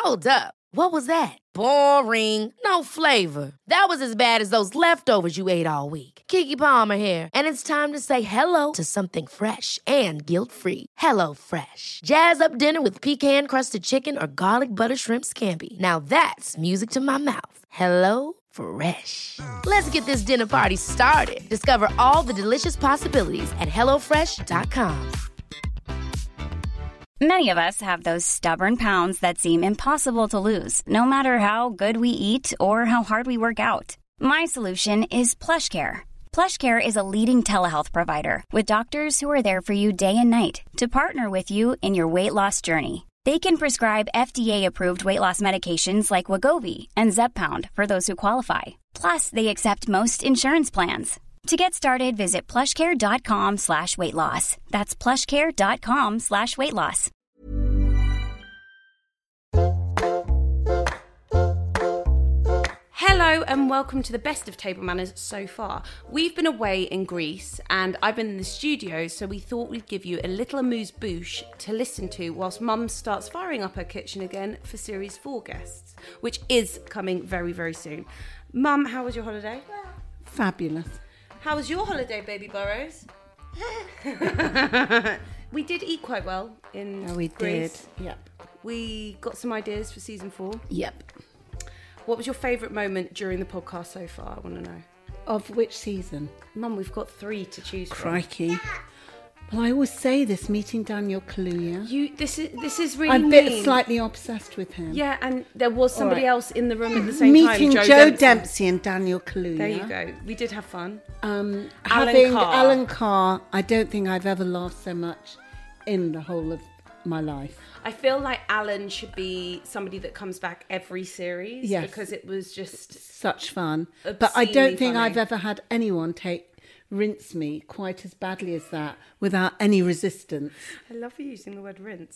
Hold up. What was that? Boring. No flavor. That was as bad as those leftovers you ate all week. Keke Palmer here, and it's time to say hello to something fresh and guilt-free. Hello Fresh. Jazz up dinner with pecan-crusted chicken or garlic butter shrimp scampi. Now that's music to my mouth. Hello Fresh. Let's get this dinner party started. Discover all the delicious possibilities at hellofresh.com. Many of us have those stubborn pounds that seem impossible to lose, no matter how good we eat or how hard we work out. My solution is PlushCare. PlushCare is a leading telehealth provider with doctors who are there for you day and night to partner with you in your weight loss journey. They can prescribe FDA-approved weight loss medications like Wegovy and Zepbound for those who qualify. Plus, they accept most insurance plans. To get started, visit plushcare.com/weightloss. That's plushcare.com/weightloss. Hello and welcome to the best of Table Manners so far. We've been away in Greece and I've been in the studio, so we thought we'd give you a little amuse-bouche to listen to whilst Mum starts firing up her kitchen again for Series 4 guests, which is coming very, very soon. Mum, how was your holiday? Fabulous. How was your holiday, baby Burrows? We did eat quite well in Greece. Yep. We got some ideas for season 4. Yep. What was your favourite moment during the podcast so far? I want to know. Of which season? Mum, we've got 3 to choose from. Crikey. Well, I always say this, meeting Daniel Kaluuya. This is really I'm a bit slightly obsessed with him. Yeah, and there was somebody else in the room at the same meeting time. Joe Dempsey and Daniel Kaluuya. There you go. We did have fun. Having Carr. Alan Carr, I don't think I've ever laughed so much in the whole of my life. I feel like Alan should be somebody that comes back every series. Yes. Because it was just such fun. But I don't obscenely think funny. I've ever had anyone rinse me quite as badly as that without any resistance. I love you using the word rinse.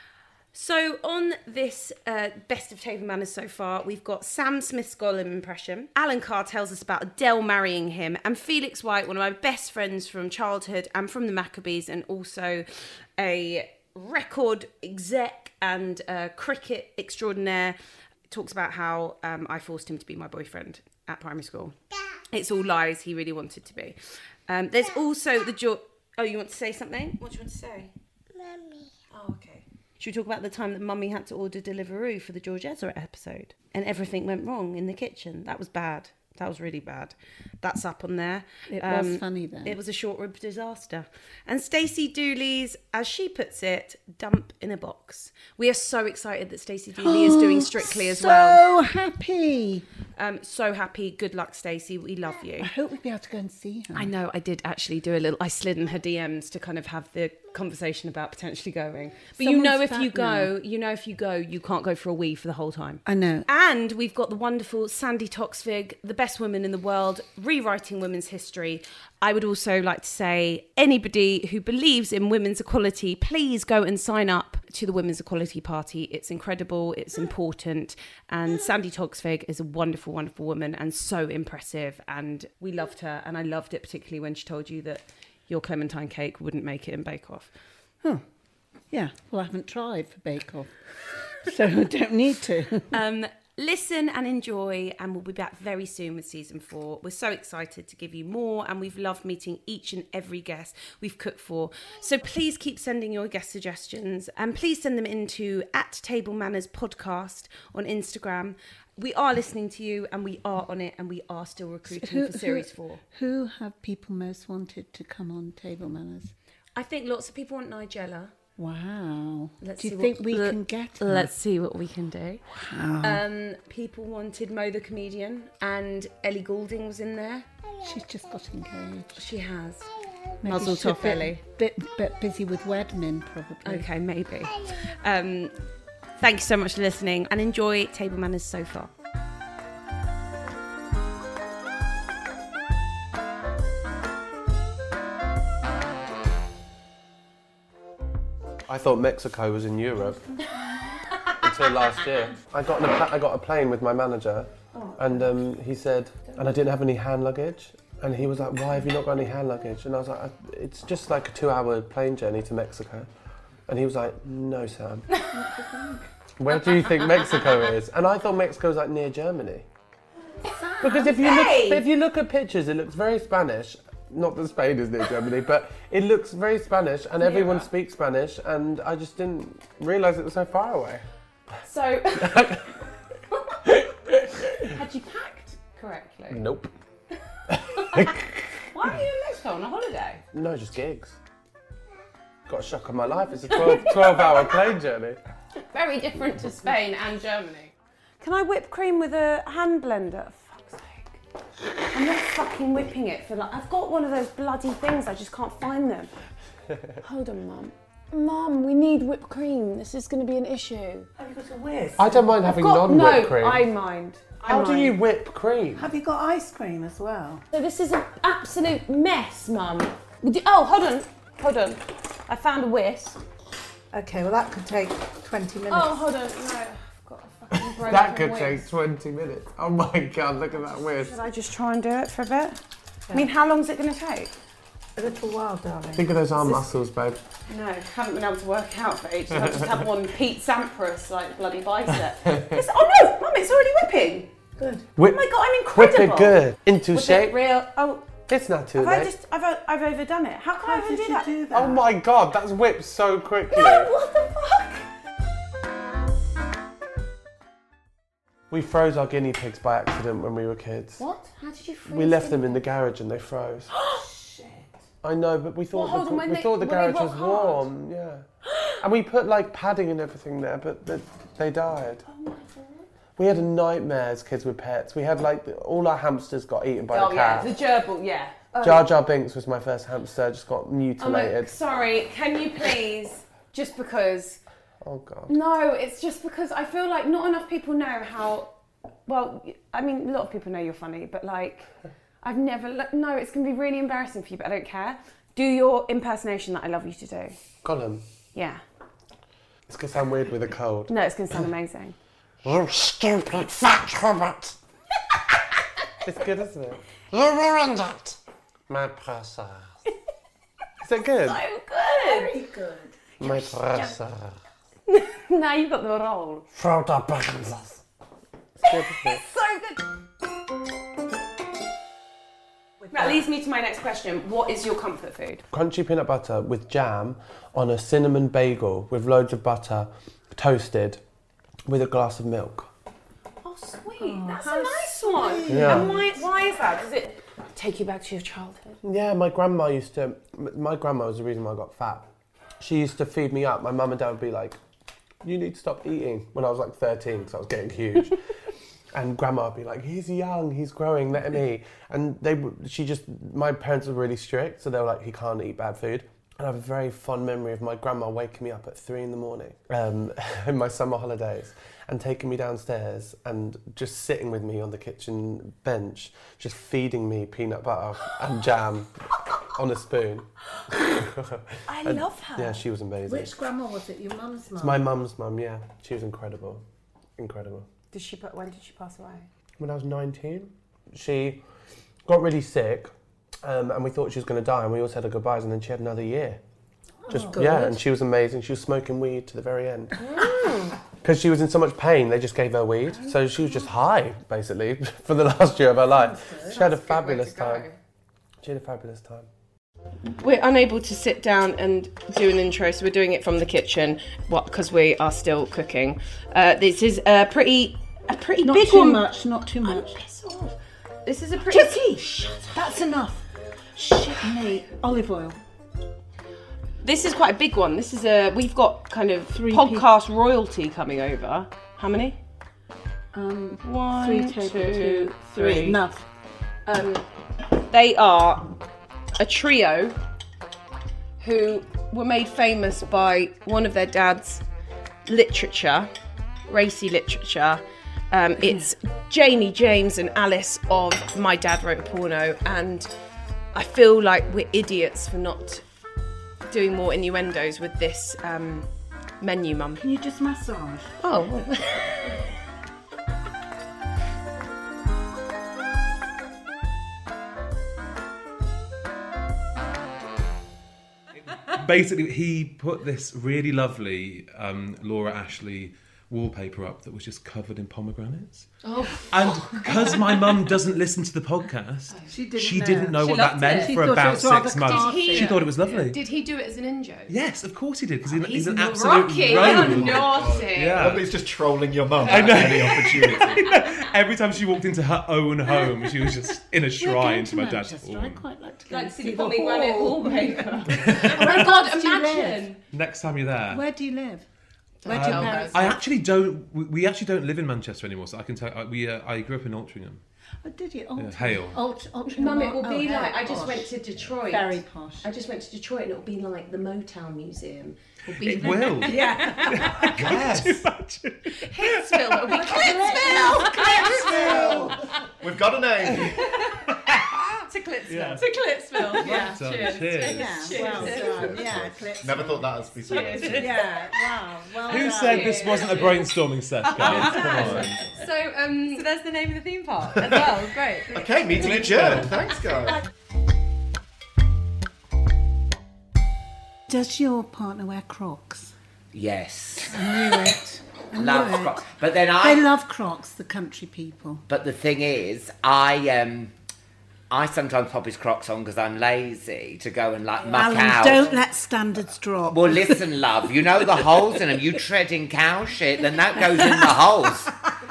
So on this best of Table Manners so far, we've got Sam Smith's Gollum impression. Alan Carr tells us about Adele marrying him, and Felix White, one of my best friends from childhood and from the Maccabees, and also a record exec and cricket extraordinaire, talks about how I forced him to be my boyfriend at primary school. It's all lies. He really wanted to be. There's also the Oh, you want to say something? What do you want to say? Mummy. Oh, okay. Should we talk about the time that Mummy had to order Deliveroo for the George Ezra episode? And everything went wrong in the kitchen. That was bad. That was really bad. That's up on there. It was funny then. It was a short-lived disaster. And Stacey Dooley's, as she puts it, dump in a box. We are so excited that Stacey Dooley is doing Strictly as well. So happy. So happy. Good luck, Stacey. We love you. I hope we'll be able to go and see her. I know. I did actually do I slid in her DMs to kind of have the conversation about potentially going. But Someone's you know if fat you go, you can't go for a wee for the whole time. I know. And we've got the wonderful Sandy Toksvig, the best woman in the world, rewriting women's history. I would also like to say, anybody who believes in women's equality, please go and sign up to the Women's Equality Party. It's incredible, it's important, and Sandy Toksvig is a wonderful, wonderful woman and so impressive, and we loved her, and I loved it particularly when she told you that your Clementine cake wouldn't make it in Bake Off. Oh, yeah. Well, I haven't tried for Bake Off, so I don't need to. Listen and enjoy, and we'll be back very soon with season 4. We're so excited to give you more, and we've loved meeting each and every guest we've cooked for. So please keep sending your guest suggestions, and please send them into @TableMannersPodcast on Instagram. We are listening to you, and we are on it, and we are still recruiting for series 4. Who have people most wanted to come on Table Manners? I think lots of people want Nigella. Wow. Let's Do you see think what- we can get her? Let's see what we can do. Wow. People wanted Mo the comedian, and Ellie Goulding was in there. She's just got engaged. She has. Maybe Muzzle she's a top Ellie. Bit busy with Wedmin, probably. Okay, maybe. Thank you so much for listening, and enjoy Table Manners so far. I thought Mexico was in Europe until last year. I got a plane with my manager, and he said, and I didn't have any hand luggage. And he was like, why have you not got any hand luggage? And I was like, it's just like a 2-hour plane journey to Mexico. And he was like, no, Sam. Where do you think Mexico is? And I thought Mexico's like near Germany. Because if you look at pictures, it looks very Spanish. Not that Spain is near Germany, but it looks very Spanish, and everyone speaks Spanish, and I just didn't realise it was so far away. So, had you packed correctly? Nope. Why are you in Mexico on a holiday? No, just gigs. Got a shock of my life. It's a 12-hour plane journey. Very different to Spain and Germany. Can I whip cream with a hand blender? Fuck's sake. I'm not fucking whipping it for like... I've got one of those bloody things, I just can't find them. Hold on, Mum. Mum, we need whipped cream. This is going to be an issue. Have you got a whisk? I don't mind having non-whipped cream. No, I mind. How do you whip cream? Have you got ice cream as well? So this is an absolute mess, Mum. Oh, hold on. I found a whisk. Okay, well that could take 20 minutes. Oh, hold on. No, I've got a fucking broken That could whisk. take 20 minutes. Oh my God, look at that whisk. Should I just try and do it for a bit? I mean, how long is it going to take? A little while, darling. Think of those arm muscles, babe. No, haven't been able to work out for ages. I just have one Pete Sampras, like, bloody bicep. Oh no, Mum, it's already whipping. Good. Whip, Oh my God, I'm incredible. Whip it good. Into Was shape. it real? Oh, It's not too have late. I've overdone it. How can I How even did do you that? do that? Oh my God, that's whipped so quickly. No, what the fuck? We froze our guinea pigs by accident when we were kids. What? How did you freeze We left them in the garage and they froze. Shit. I know, but we thought hold on, when we they- thought the when they garage was rock hard? warm. Yeah. And we put like padding and everything there, but they died. Oh my God. We had a nightmare as kids with pets. We had like all our hamsters got eaten by the cat. The gerbil, yeah. Jar Jar Binks was my first hamster, just got Oh my, mutilated. sorry, can you please, just because... Oh God. No, it's just because I feel like not enough people know how... Well, I mean, a lot of people know you're funny, but like, I've never... No, it's going to be really embarrassing for you, but I don't care. Do your impersonation that I love you to do. Gollum. Yeah. It's going to sound weird with a cold. No, it's going to sound amazing. You stupid fat hobbit. It's good, isn't it? You ruined it. My precious. Is that good? So good. Very good. My precious. Now you've got the role. Frodo Baggins. It's good, isn't it? So good. That leads me to my next question. What is your comfort food? Crunchy peanut butter with jam on a cinnamon bagel with loads of butter, toasted, with a glass of milk. Oh, sweet. That's a nice one. Yeah. And why is that? Does it take you back to your childhood? Yeah, my grandma was the reason why I got fat. She used to feed me up. My mum and dad would be like, you need to stop eating, when I was like 13 because I was getting huge. And grandma would be like, he's young, he's growing, let him eat. And my parents were really strict, so they were like, he can't eat bad food. And I have a very fond memory of my grandma waking me up at 3 a.m. In my summer holidays and taking me downstairs and just sitting with me on the kitchen bench, just feeding me peanut butter and jam on a spoon. I love her. Yeah, she was amazing. Which grandma was it? Your mum's mum? It's my mum's mum, yeah. She was incredible. Incredible. When did she pass away? When I was 19, she got really sick. And we thought she was going to die, and we all said her goodbyes, and then she had another year. And she was amazing. She was smoking weed to the very end. Because she was in so much pain, they just gave her weed. So she was just high, basically, for the last year of her life. She had a fabulous time. She had a fabulous time. We're unable to sit down and do an intro, so we're doing it from the kitchen, because we are still cooking. This is a pretty Not big too one. not too much. Piss off. This is a pretty... Jackie, shut up. That's enough. Shit me. Olive oil. This is quite a big one. We've got kind of Three podcast royalty coming over. How many? 3 2, 3. Enough. They are a trio who were made famous by one of their dad's literature, racy literature. It's Jamie, James and Alice of My Dad Wrote a Porno, and I feel like we're idiots for not doing more innuendos with this menu, Mum. Can you just massage? Oh. Basically, he put this really lovely Laura Ashley wallpaper up that was just covered in pomegranates. And because my mum doesn't listen to the podcast, she didn't know what that meant for about 6 months. She thought it was lovely. Did he do it as an in-joke? Yes, of course he did, because he's an Rocky. absolute rogue. Naughty. Yeah. He's just trolling your mum at any opportunity. Every time she walked into her own home, she was just in a shrine to my dad's Manchester. hall. I quite like to go Like and see silly the pomegranate hall. wallpaper. Oh my God, do you imagine. Next time you're there. Where do you live? Where do your parents I live? actually don't. We actually don't live in Manchester anymore, so I can tell. I grew up in Altrincham. Oh, did you? Hale. Mum, it will be like, I just went to Detroit. Very posh. I just went to Detroit and it'll be like the Motown Museum. It will. Yes. Hitsville, it'll be Clipsville. We've got a name. to Clipsville. Yeah. To Clipsville. Yeah. So, Cheers. cheers. Yeah, well done. Yeah, clips. Never thought that as before. Yeah, wow. Well Who done. said this wasn't a brainstorming session, guys? Come on. So there's the name of the theme park as well. Great. Okay, meeting adjourned. Thanks, guys. Does your partner wear Crocs? Yes. I knew it. Love Crocs. But then They love Crocs, the country people. But the thing is, I sometimes pop his Crocs on because I'm lazy to go and like muck Alan, out. don't let standards drop. Well, listen, love, you know the holes in them. You tread in cow shit, then that goes in the holes.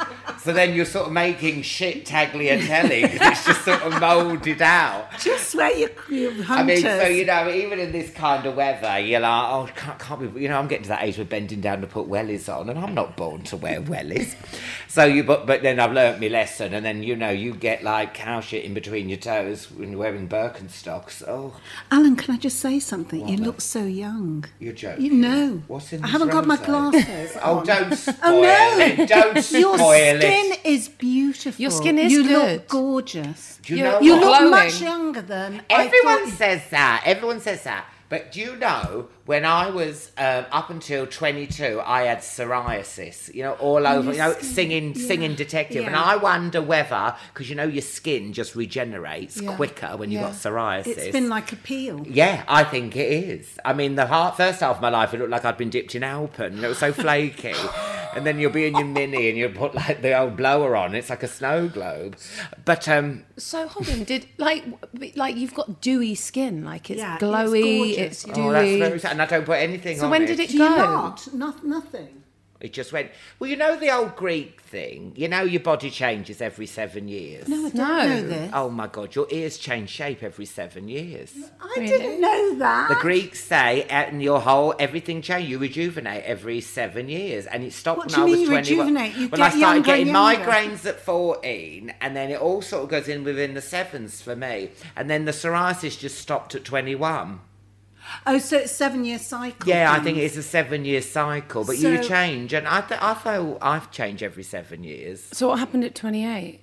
So then you're sort of making shit tagliatelle because it's just sort of moulded out. Just where you hunters. I mean, so, you know, even in this kind of weather, you're like, oh, can't be, you know, I'm getting to that age where bending down to put wellies on, and I'm not born to wear wellies. So but then I've learnt my lesson, and then, you know, you get like cow shit in between your toes when you're wearing Birkenstocks. Oh. Alan, can I just say something? You look so young. You're joking. You know. What's in I this haven't got my rosé? glasses Oh, on. don't spoil Oh, no. it. Don't Your spoil skin it. is beautiful. Your skin is you good. look gorgeous. Do you know You what? look Glowing. much younger than Everyone I thought. says that. Everyone says that. But do you know, when I was up until 22, I had psoriasis, you know, all over, you know, singing detective. And Yeah. I wonder whether, because, you know, your skin just regenerates quicker when you've got psoriasis. It's been like a peel. Yeah, I think it is. I mean, first half of my life, it looked like I'd been dipped in Alpen. It was so flaky. And then you'll be in your Mini and you'll put like the old blower on. It's like a snow globe. But So hold on, did like you've got dewy skin, like it's Yeah, it's glowy, gorgeous. it's dewy. oh, that's very sad. And I don't put anything So on when it. did it Do go? you not? Nothing. It just went, well, you know the old Greek thing? You know your body changes every 7 years? No, I don't No. know this. Oh, my God, your ears change shape every 7 years. I didn't know that. The Greeks say, and everything changes. You rejuvenate every 7 years. And it stopped What when do I you was mean 21. rejuvenate? You Well, I get started younger getting and younger. migraines at 14, and then it all sort of goes in within the sevens for me. And then the psoriasis just stopped at 21. Oh, so it's 7-year cycle. Yeah, I things. think it's a 7-year cycle, but So- you change, and I feel I've changed every 7 years. So what happened at 28?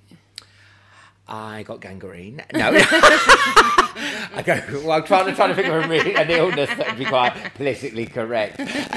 I got gangrene. No. I'm trying to think of an illness that would be quite politically correct.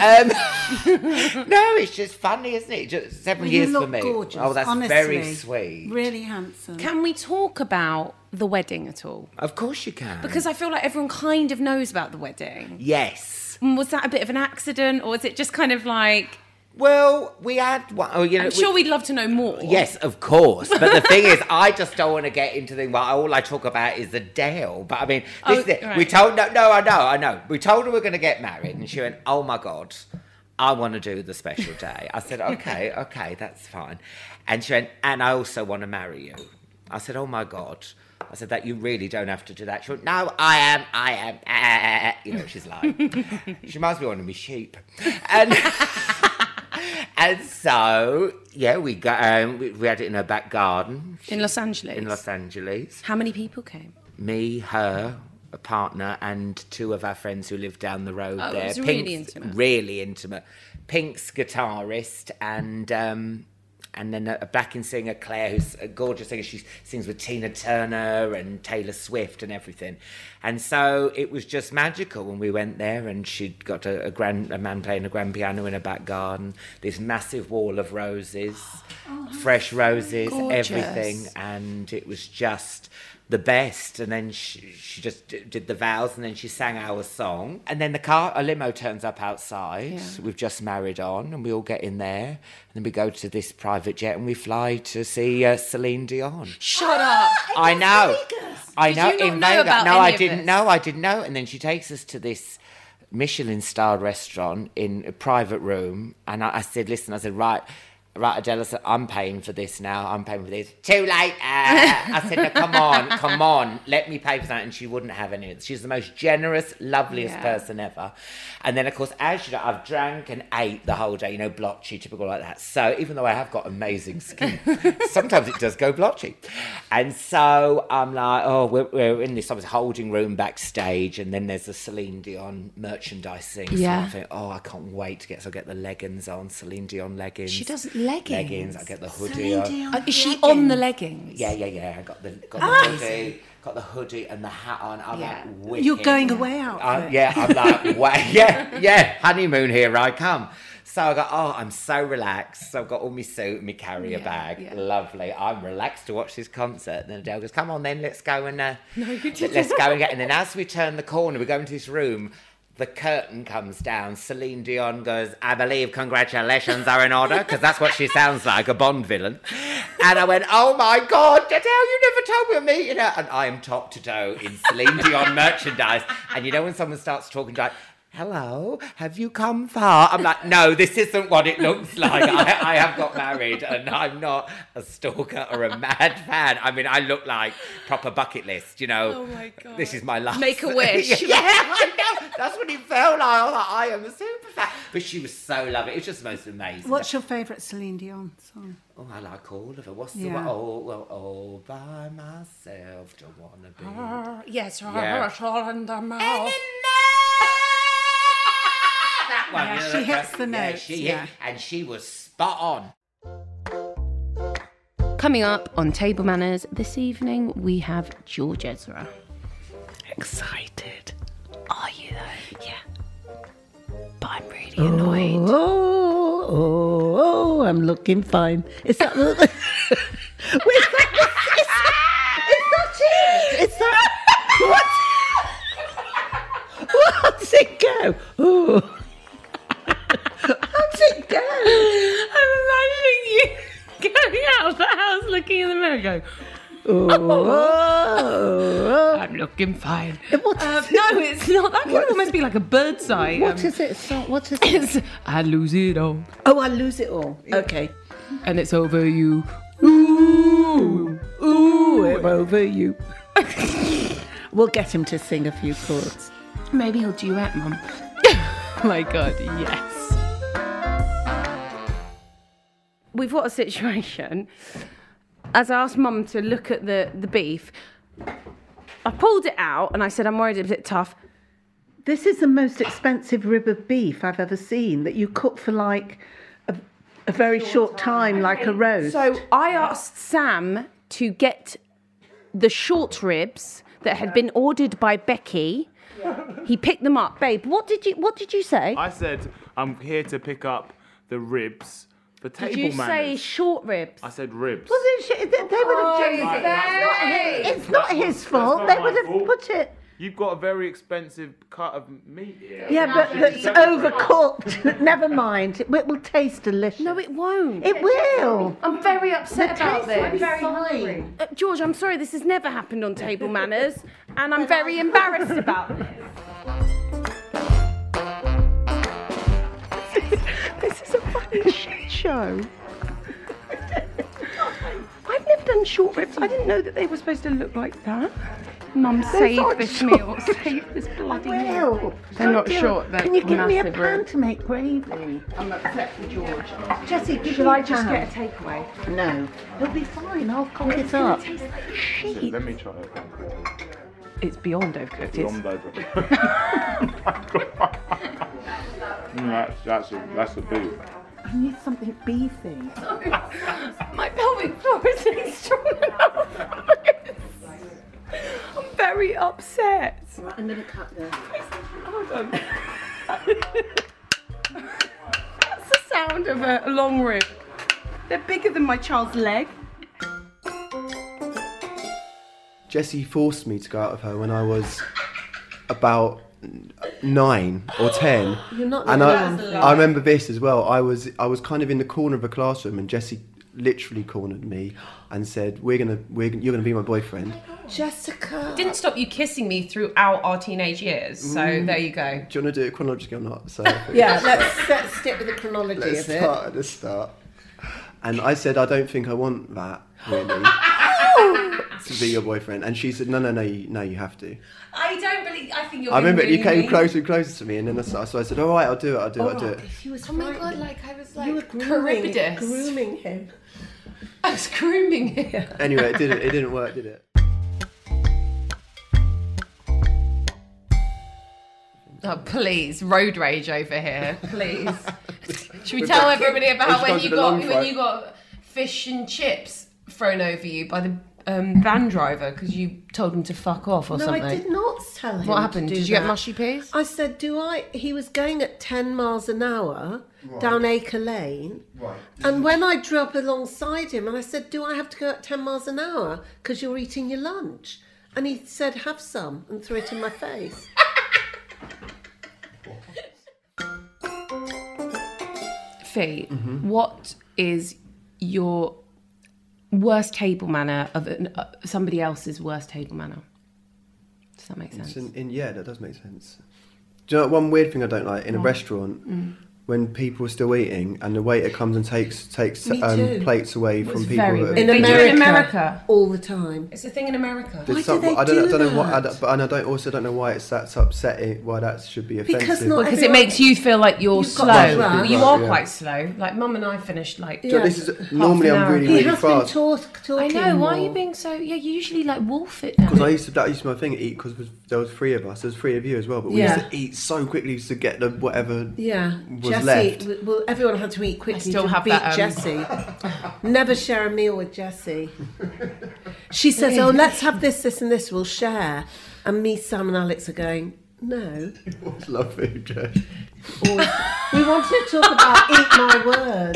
No, it's just funny, isn't it? Just 7 Well, years you look for me. gorgeous, Oh, that's honestly. very sweet. Really handsome. Can we talk about the wedding at all? Of course you can. Because I feel like everyone kind of knows about the wedding. Yes. Was that a bit of an accident, or was it just kind of like? Well, we had one. Oh, you know, I'm sure we'd love to know more. Yes, of course. But the thing is, I just don't want to get into the. Well, all I talk about is Adele. But I mean, this is it. Right. We told I know. We told her we're going to get married, and she went, "Oh my God, I want to do the special day." I said, "Okay, that's fine." And she went, "And I also want to marry you." I said, "Oh my God." I said, "That you really don't have to do that." She went, "No, I am. You know, she's like, she must be one of me sheep. And and so, yeah, we had it in her back garden. In Los Angeles. In Los Angeles. How many people came? Me, her, a partner, and 2 of our friends who lived down the road Oh, there. it was really intimate. Really intimate. Pink's guitarist and then a backing singer, Claire, who's a gorgeous singer. She sings with Tina Turner and Taylor Swift and everything. And so it was just magical when we went there, and she'd got a man playing a grand piano in her back garden, this massive wall of roses, fresh roses, gorgeous. everything. And it was just the best. And then she just did the vows, and then she sang our song. And then a limo turns up outside. Yeah. We've just married on, and we all get in there. And then we go to this private jet, and we fly to see Celine Dion. Shut up! I know. I know. Did you not in know Vegas. about No, any I of didn't this? know. I didn't know. And then she takes us to this Michelin-starred restaurant in a private room, and I said, listen, right, Adele, I said, I'm paying for this now. I'm paying for this. Too late. I said, no, come on, let me pay for that. And she wouldn't have any of it. She's the most generous, loveliest person ever. And then, of course, as you know, I've drank and ate the whole day, you know, blotchy, typical like that. So even though I have got amazing skin, sometimes it does go blotchy. And so I'm like, oh, we're in this obviously holding room backstage, and then there's the Celine Dion merchandising. So I think, oh, I can't wait to get the leggings on, Celine Dion leggings. She does leggings. I get the hoodie on. Is she on the leggings? Yeah. I got the hoodie. Got the hoodie and the hat on. I'm like, wicked. You're going away outfit. I'm like, yeah, honeymoon, here I come. So I go, I'm so relaxed. So I've got all my suit and my carrier bag. Yeah. Lovely. I'm relaxed to watch this concert. And then Adele goes, come on then, let's go and let's go and get. And then as we turn the corner, we go into this room. The curtain comes down. Celine Dion goes, I believe congratulations are in order, because that's what she sounds like, a Bond villain. And I went, oh my God, Adele, you never told me I'm meeting her. And I am top to toe in Celine Dion merchandise. And you know when someone starts talking like, hello, have you come far? I'm like, no, this isn't what it looks like. I have got married, and I'm not a stalker or a mad fan. I mean, I look like proper bucket list, you know. Oh my God. This is my life. Make a wish. Yeah, I know. That's what it felt like. I was like, I am a super fan. But she was so lovely. It was just the most amazing. What's your favourite Celine Dion song? Oh, I like all of it. What's the one? All by myself, don't wanna be. Yes, Yeah. in the mouth. That one. Yeah, she hits the notes. Yeah, and she was spot on. Coming up on Table Manners this evening, we have George Ezra. Excited. Are you though? Yeah. But I'm really annoyed. Oh, I'm looking fine. Is that the... Where's that? Is that it? What's it go? Oh. How's it go? I'm imagining you going out of the house, looking in the mirror, going, Oh. I'm looking fine. What is No, it's not. That could almost be like a bird's eye. What is it? What is it? It's I lose it all. Oh, I lose it all. Okay. And it's over you. Ooh, I'm over you. We'll get him to sing a few chords. Maybe he'll duet, Mum. My God, yes. We've got a situation. As I asked Mum to look at the beef, I pulled it out and I said, I'm worried it's a bit tough. This is the most expensive rib of beef I've ever seen that you cook for like a very short time, like a roast. So I asked Sam to get the short ribs that had been ordered by Becky. He picked them up. Babe, what did you say? I said, I'm here to pick up the ribs for table Did you manners. say short ribs? I said ribs. Well, they would have done it. It's not his fault. They would have put it. You've got a very expensive cut of meat here. Yeah, but it's overcooked. Never mind. It will taste delicious. No, it won't. It will. I'm very upset about this. I'm very hungry. George, I'm sorry, this has never happened on Table Manners, and I'm very embarrassed about this. This is a fucking shit show. I've never done short ribs. I didn't know that they were supposed to look like that. Mum, save this meal. Save this bloody meal. They're not short, they're Can you give me a massive pan ribs. to make gravy? I'm upset for George. Jessie, give Should me I a just pan. get a takeaway? No. It'll be fine. I'll cook it up. Let me try it. It's beyond overcooked. Beyond That's a beef. I need something beefy. My pelvic floor isn't strong enough for this. I'm very upset. Right, I'm going to cut this. Hold on. That's the sound of a long rib. They're bigger than my child's leg. Jessie forced me to go out with her when I was about 9 or 10. You're not. And I remember this as well. I was kind of in the corner of a classroom, and Jessie literally cornered me and said, you're gonna be my boyfriend. Jessica didn't stop you kissing me throughout our teenage years, so there you go. Do you want to do it chronologically or not? So yeah, let's stick with the chronology of it. Let's start at the start. And I said, I don't think I want that, really, to be your boyfriend. And she said, no, you have to. I don't believe. I think you're. I remember really you came mean. closer and closer to me, and then so I said, all right, I'll do it. Oh my god! Like I was like you were grooming him. I was grooming him. Anyway, it didn't work, did it? Oh please, road rage over here, please. Should we tell everybody about when you got fish and chips thrown over you by the van driver because you told him to fuck off or something? No, I did not tell him. What happened? Did you get mushy peas? I said, he was going at 10 miles an hour down Acre Lane. Right. And when I drew up alongside him and I said, do I have to go at 10 miles an hour because you're eating your lunch? And he said, have some, and threw it in my face. Fee, what is your worst table manner of somebody else's worst table manner? Does that make sense? Yeah, that does make sense. Do you know one weird thing I don't like in a restaurant? When people are still eating and the waiter comes and takes plates away from people. In America, all the time. It's a thing in America. Why do they do that? But I don't know why that's upsetting. Why that should be offensive. Because it makes you feel like you're slow. You are quite slow. Like Mum and I finished like. So this is normally I'm really he has fast. Been talking. I know. Why more. are you being so? Yeah, you usually like wolf it down. Because that used to be my thing. Eat because there was 3 of us. There's 3 of you as well. But we used to eat so quickly to get the whatever. Yeah. Was left. Well, everyone had to eat quickly still to have beat that, Jessie. Never share a meal with Jessie. She says, oh, let's have this and this, we'll share. And me, Sam and Alex are going, no. Always love food, Jess. We wanted to talk about eat my words.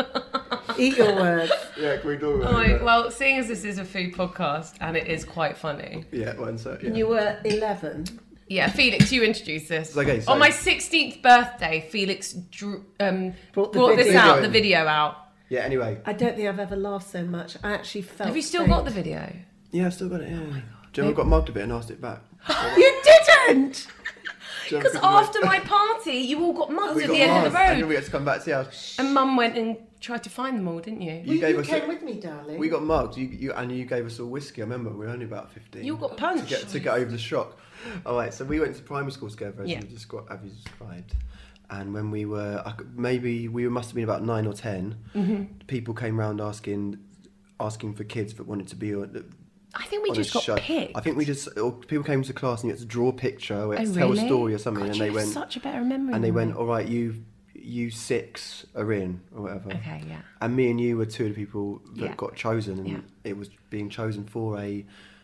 Eat your words. Yeah, can we talk about it? Well, seeing as this is a food podcast and it is quite funny. Yeah, one sec. Yeah. You were 11. Yeah, Felix, you introduced this. Okay, so on my 16th birthday, Felix brought the video out. Yeah, anyway. I don't think I've ever laughed so much. I actually felt. Have you still got the video? Yeah, I've still got it, yeah. Oh my God. Do you know I got mugged a bit and asked it back? You didn't! Because after my party, you all got mugged at the end of the road. And then we had to come back to the house. And Mum went and tried to find them all, didn't you? You came with me, darling. We got mugged. You gave us all whiskey. I remember we were only about 15. You got punched to get over the shock. All right, so we went to primary school together, as you described. And when we were, must have been about 9 or 10. People came round asking for kids that wanted to be on. I think we just got picked. I think people came to class and you had to draw a picture or tell a story or something, God, and they went. Such a better memory. And they went, all right, you 6 are in or whatever. Okay, yeah. And me and you were 2 of the people that got chosen, and it was being chosen for a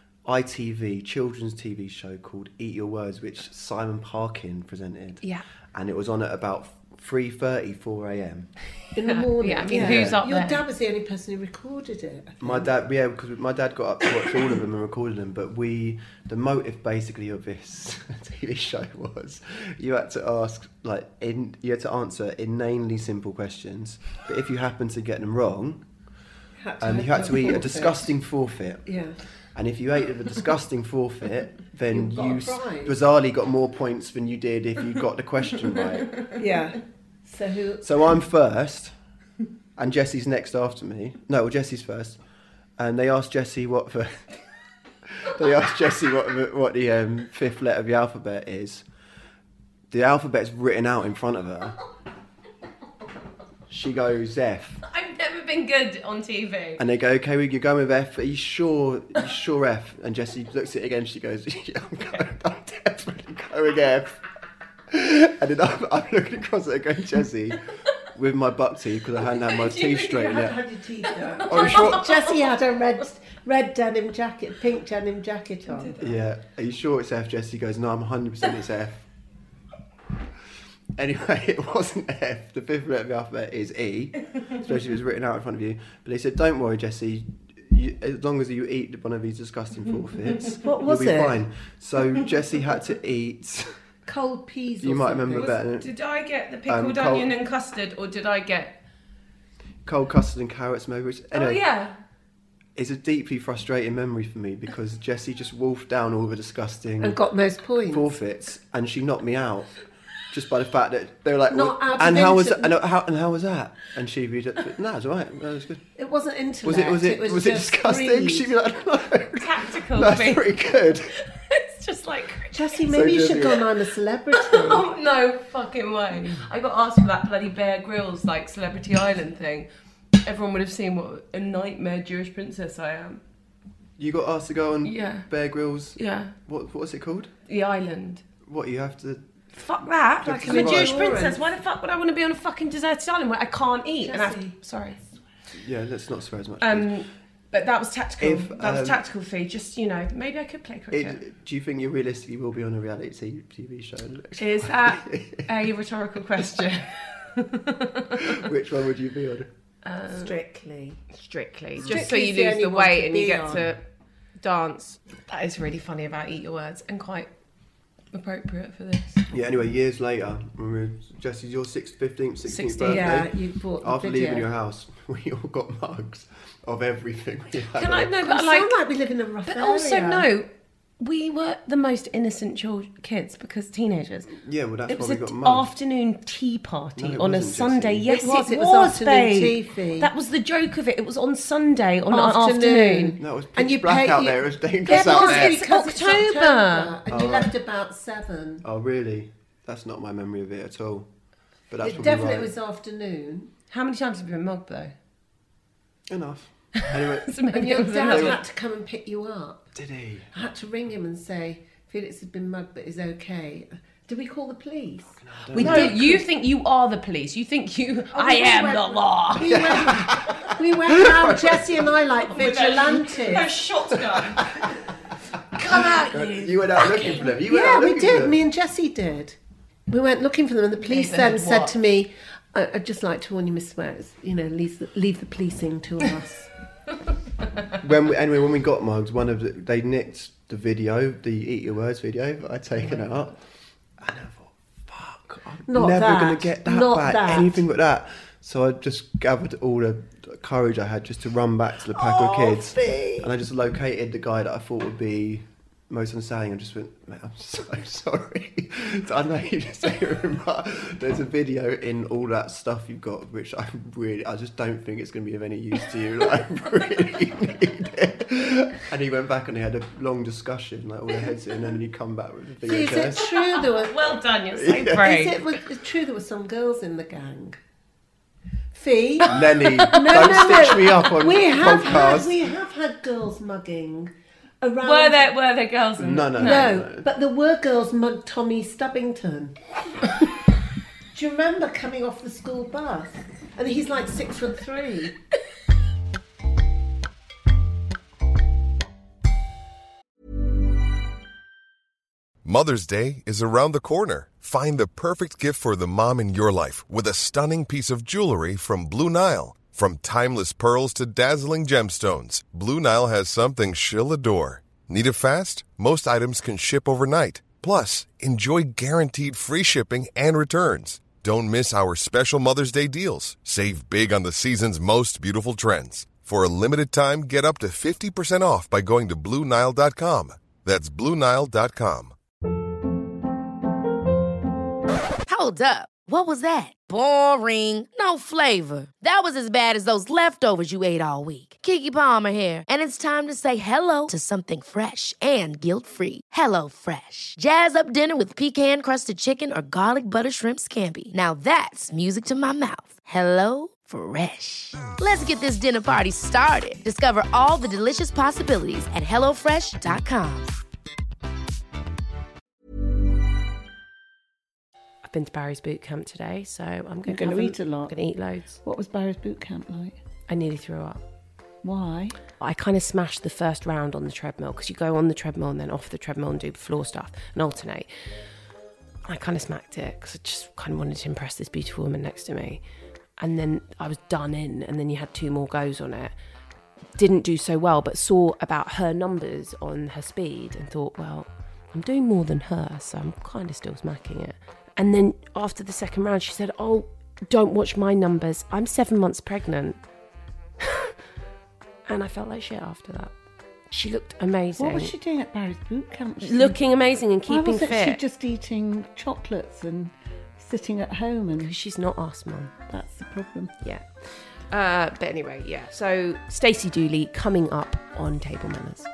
ITV children's TV show called Eat Your Words, which Simon Parkin presented. Yeah. And it was on at about 3:30, 4 a.m. in the morning. Yeah, I mean, who's up there? Your dad was the only person who recorded it. My dad, because my dad got up to watch all of them and recorded them. But the motive basically of this TV show was you had to you had to answer inanely simple questions. But if you happened to get them wrong, you had to eat a disgusting forfeit. Yeah. And if you ate a disgusting forfeit, then you bizarrely bizarrely got more points than you did if you got the question right. Yeah. So I'm first, and Jessie's next after me. No, well, Jessie's first. And they asked Jessie what the 5th letter of the alphabet is. The alphabet's written out in front of her. She goes F. I've never been good on TV. And they go, okay, you're going with F. Are you sure F? And Jessie looks at it again. She goes, yeah, I'm definitely going F. And then I'm looking across at her going, Jessie, with my buck teeth, because I hadn't had my teeth straightened yet. Had your teeth done. Jessie had a red denim jacket, pink denim jacket on. Yeah. Are you sure it's F? Jessie goes, no, I'm 100% it's F. Anyway, it wasn't F. The 5th letter of the alphabet is E, especially if it's written out in front of you. But they said, don't worry, Jessie, as long as you eat one of these disgusting forfeits, What was you'll be it? fine. So Jessie had to eat. Cold peas. You might remember better. Did I get the pickled cold- onion and custard, or did I get? Cold custard and carrots, maybe. Anyway, Oh yeah. It's a deeply frustrating memory for me because Jessie just wolfed down all the disgusting And got most points. forfeits, and she knocked me out just by the fact that they were like, Not out of and how was intent. how was that? And she'd be, no, it's all right, that was good. It wasn't intellect. Was it just disgusting? greed. She'd be like, no, Tactical. that's thing. pretty good. It's just like. Jessie, maybe you should Jessie- go on I'm a Celebrity. Oh, no fucking way. I got asked for that bloody Bear Grylls, like, Celebrity Island thing. Everyone would have seen what a nightmare Jewish princess I am. You got asked to go on Yeah. Bear Grylls. Yeah. What's it called? The island. What you have to? Fuck that. Like I'm a Jewish survive. princess. Why the fuck would I want to be on a fucking deserted island where I can't eat? And I have to, Jessie. sorry. Yeah, let's not swear as much. But that was tactical. If, that was tactical fee. Just, you know, maybe I could play cricket. Do you think you realistically will be on a reality TV show? Is that a rhetorical question? Which one would you be on? Strictly. Strictly. Just Strictly's so you the lose only the one weight to and you be get on. to dance. That is really funny about Eat Your Words and quite appropriate for this. Yeah, anyway, years later, when we were, Jessie's your 15th, 16th birthday. Yeah, you bought the After video. leaving your house, we all got mugs of everything we had. Can I on. know, But but like, sound like we live in a rough but area. also no, we were the most innocent kids because teenagers. Yeah, well, that's It was why we an got mugs. afternoon tea party No, it on a wasn't, Sunday. Jessie. Yes, It was. it It was was, afternoon babe. tea fee. That was the joke of it. It was on Sunday on an Afternoon. afternoon. No, it was pitch And you black pay- out you- there. It was dangerous Yeah, out because there. it's Because October. And you left about 7. Oh, really? That's not my memory of it at all. But that's It probably definitely right. was afternoon. How many times have you been mugged though? Enough. Anyway, So maybe And it your was dad enough. had to come and pick you up. did he? I had to ring him and say, Felix has been mugged but is okay. Did we call the police? We no, you think you are the police. You think you. I am the law. We went round, Jessie and I, like vigilantes. A shotgun. Come out, you. You went out looking for them. You went Yeah, out we looking for did. them. Me and Jessie did. We went looking for them, and the police then said to me, I'd just like to warn you, Miss Swears, you know, leave the policing to us. When we got mugs, they nicked the video, the Eat Your Words video that I'd taken out, and I thought, fuck, I'm Not never that. going to get that Not back, that. anything but that. So I just gathered all the courage I had just to run back to the pack of kids, Fee. and I just located the guy that I thought would be most understanding, and just went, mate, I'm so sorry. So I know you just say it, but there's a video in all that stuff you've got, which I just don't think it's going to be of any use to you. Like, I really need it. And he went back and he had a long discussion, like all their heads in, and then he come back with the See, is it VHS. true there were... Well done, you're so Yeah. brave. Is it true there were some girls in the gang? Fee? Lenny, No, don't stitch me up on we podcasts. have had girls mugging around. Were there girls in No. No, but there were girls mugged Tommy Stubbington. Do you remember coming off the school bus? And he's like 6'3". Mother's Day is around the corner. Find the perfect gift for the mom in your life with a stunning piece of jewelry from Blue Nile. From timeless pearls to dazzling gemstones, Blue Nile has something she'll adore. Need it fast? Most items can ship overnight. Plus, enjoy guaranteed free shipping and returns. Don't miss our special Mother's Day deals. Save big on the season's most beautiful trends. For a limited time, get up to 50% off by going to BlueNile.com. That's BlueNile.com. Hold up. What was that? Boring. No flavor. That was as bad as those leftovers you ate all week. Keke Palmer here, and it's time to say hello to something fresh and guilt-free. Hello Fresh. Jazz up dinner with pecan-crusted chicken or garlic butter shrimp scampi. Now that's music to my mouth. Hello Fresh. Let's get this dinner party started. Discover all the delicious possibilities at hellofresh.com. Been to Barry's boot camp today, so I'm going to eat a lot. I'm going to eat loads. What was Barry's boot camp like? I nearly threw up. Why? I kind of smashed the first round on the treadmill because you go on the treadmill and then off the treadmill and do floor stuff and alternate. I kind of smacked it because I just kind of wanted to impress this beautiful woman next to me. And then I was done in, and then you had 2 more goes on it. didn't do so well, but saw about her numbers on her speed and thought, well, I'm doing more than her, so I'm kind of still smacking it. And then after the second round, she said, oh, don't watch my numbers. I'm 7 months pregnant. And I felt like shit after that. She looked amazing. What was she doing at Barry's boot camp? Looking amazing and keeping fit. Why wasn't she just eating chocolates and sitting at home? And she's not us, Mum. That's the problem. Yeah. But anyway, yeah. So Stacey Dooley coming up on Table Manners.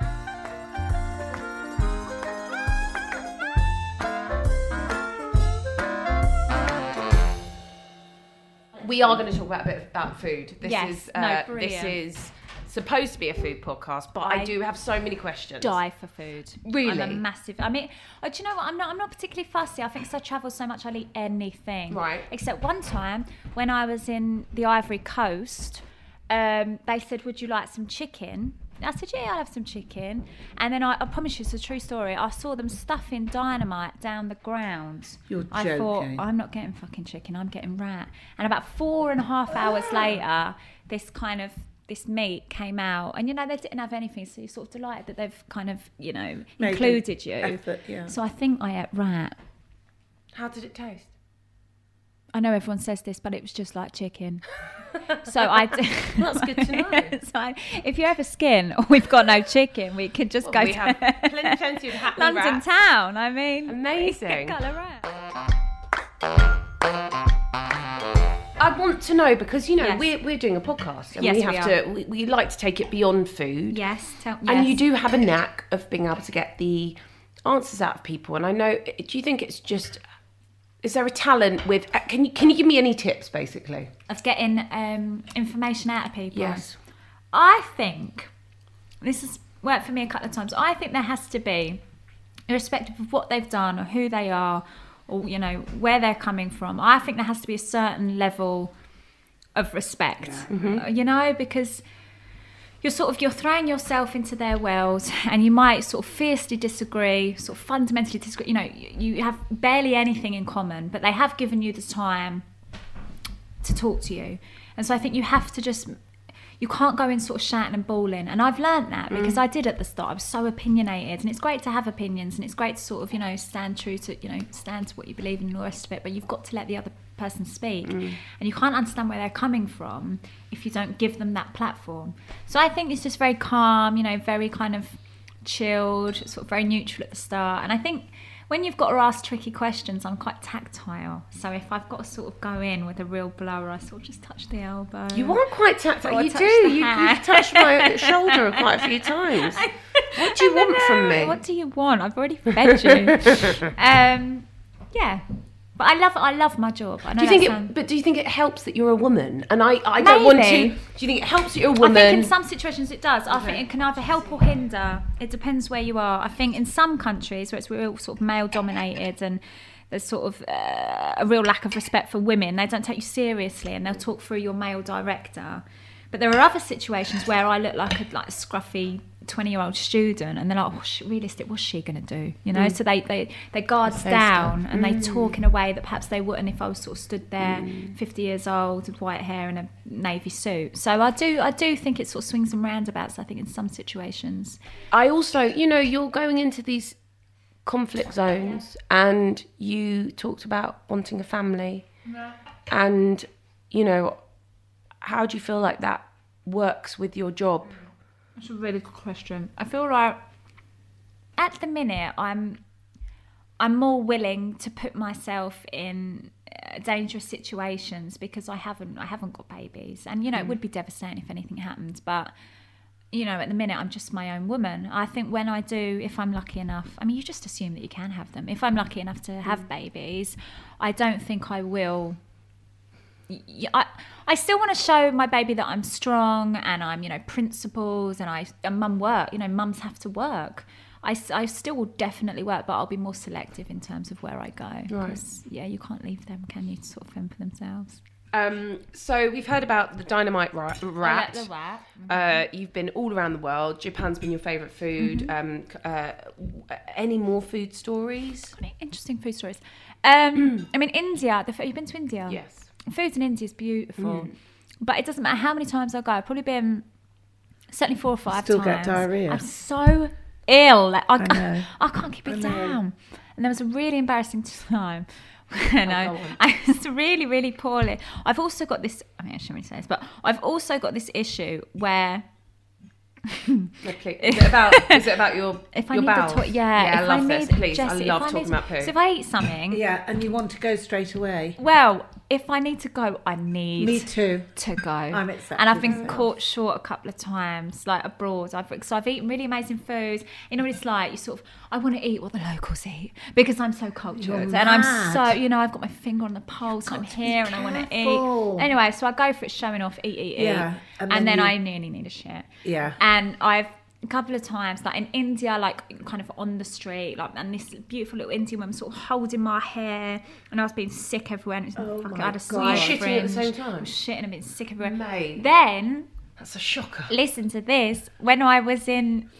We are going to talk about a bit about food. This is supposed to be a food podcast, but I do have so many questions. Die for food. Really? I'm a massive... I mean, do you know what? I'm not particularly fussy. I think because I travel so much, I'll eat anything. Right. Except one time, when I was in the Ivory Coast, they said, would you like some chicken? I said, yeah, I'll have some chicken. And then I promise you, it's a true story. I saw them stuffing dynamite down the ground. You're joking. I thought, I'm not getting fucking chicken, I'm getting rat. And about 4.5 hours later, this meat came out. And, they didn't have anything. So you're sort of delighted that they've kind of, included you. Effort, yeah. So I think I ate rat. How did it taste? I know everyone says this, but it was just like chicken. So that's good to know. So if you have a skin or we've got no chicken, we could just go we to have plenty of happy London rats. town. I mean, amazing. Colour rat. I want to know because Yes. we're doing a podcast and Yes, we have we like to take it beyond food. Yes, and you do have a knack of being able to get the answers out of people. And I know. Do you think it's just? Is there a talent with? Can you give me any tips, basically? Of getting information out of people. Yes. I think this has worked for me a couple of times. I think there has to be, irrespective of what they've done or who they are, or where they're coming from. I think there has to be a certain level of respect. Yeah. Mm-hmm. Because you're throwing yourself into their world, and you might sort of fiercely disagree, sort of fundamentally disagree. You have barely anything in common, but they have given you the time to talk to you. And so I think you have to you can't go in sort of shouting and bawling. And I've learned that because I did at the start. I was so opinionated, and it's great to have opinions, and it's great to sort of, stand true to, stand to what you believe in and all the rest of it, but you've got to let the other person speak. And you can't understand where they're coming from if you don't give them that platform. So I think it's just very calm, very kind of chilled, sort of very neutral at the start. And I think when you've got to ask tricky questions, I'm quite tactile. So if I've got to sort of go in with a real blower, I sort of just touch the elbow. You are quite tactile. You do. You've touched my shoulder quite a few times. What do you want from me? What do you want? I've already fed you. Yeah. But I love my job. I know do you think it helps that you're a woman? And I don't want to. Do you think it helps that you're a woman? I think in some situations it does. I think it can either help or hinder. It depends where you are. I think in some countries where it's real sort of male dominated and there's sort of a real lack of respect for women, they don't take you seriously and they'll talk through your male director. But there are other situations where I look like a scruffy 20-year-old student, and they're like, "Oh, realistic, what's she going to do?" So they guards down and they talk in a way that perhaps they wouldn't if I was sort of stood there, 50 years old with white hair and a navy suit. So I do think it sort of swings and roundabouts. I think in some situations. I also, you're going into these conflict zones, and you talked about wanting a family, and how do you feel like that works with your job? That's a really good question. I feel like at the minute I'm more willing to put myself in dangerous situations because I haven't got babies, and it would be devastating if anything happened. But at the minute I'm just my own woman. I think when I do, if I'm lucky enough, you just assume that you can have them. If I'm lucky enough to have babies, I don't think I will. I still want to show my baby that I'm strong and I'm, principles, and mum work. Mums have to work. I still will definitely work, but I'll be more selective in terms of where I go. Right. Because, you can't leave them, can you, to sort of fend for themselves. So we've heard about the dynamite rat. I like the rat. You've been all around the world. Japan's been your favourite food. Any more food stories? Interesting food stories. India. You've been to India? Yes. Food in India is beautiful, but it doesn't matter how many times I go. I've probably been certainly 4 or 5 Still times. get diarrhea. I'm so ill. Like, I know. I can't keep it down. And there was a really embarrassing time. I was really, really poorly. I've also got this. I mean, I shouldn't really say this, but I've also got this issue where. Is it about your if I your need bowels? I love this. Please, Jessie, I love talking about poo. So if I eat something, and you want to go straight away. Well, if I need to go, I need Me too. to go. I'm exactly and I've been the same. caught short a couple of times, like abroad. I've eaten really amazing foods. You know what it's like? You sort of, I want to eat what the locals eat because I'm so cultured You're and I'm mad. so, I've got my finger on the pulse. I'm here and I want to eat. Anyway, so I go for it, showing off, eat, Yeah, and then I nearly need a shit. Yeah. And I've a couple of times, like in India, like kind of on the street, like, and this beautiful little Indian woman sort of holding my hair, and I was being sick everywhere. And it was I had a God. sweet Were you shitting at the same fringe. time? I was shitting and being sick everywhere. Mate. Then That's a shocker. listen to this. When I was in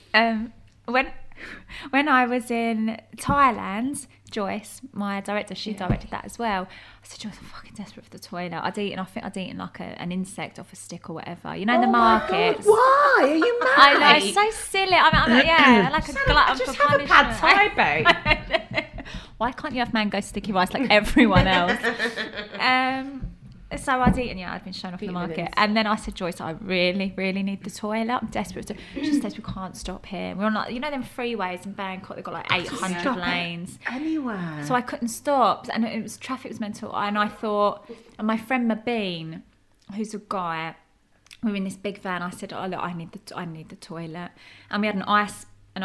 when I was in Thailand, Joyce, my director, she directed that as well. I said, Joyce, I'm fucking desperate for the toilet. I think I'd eaten like an insect off a stick or whatever. You know, in the markets. Why? Are you mad? I know, it's so silly. I'm like a glutton for Just have a punishment. pad thai, babe. Why can't you have mango sticky rice like everyone else? So I'd eaten, I'd been shown off in the market. And then I said, Joyce, I really, really need the toilet. I'm desperate. She says, we can't stop here. We're on like, them freeways in Bangkok, they've got like 800 lanes. Anywhere. So I couldn't stop. And traffic was mental. And I thought, and my friend Mabeen, who's a guy, we were in this big van. I said, oh, look, I need the toilet. And we had an ice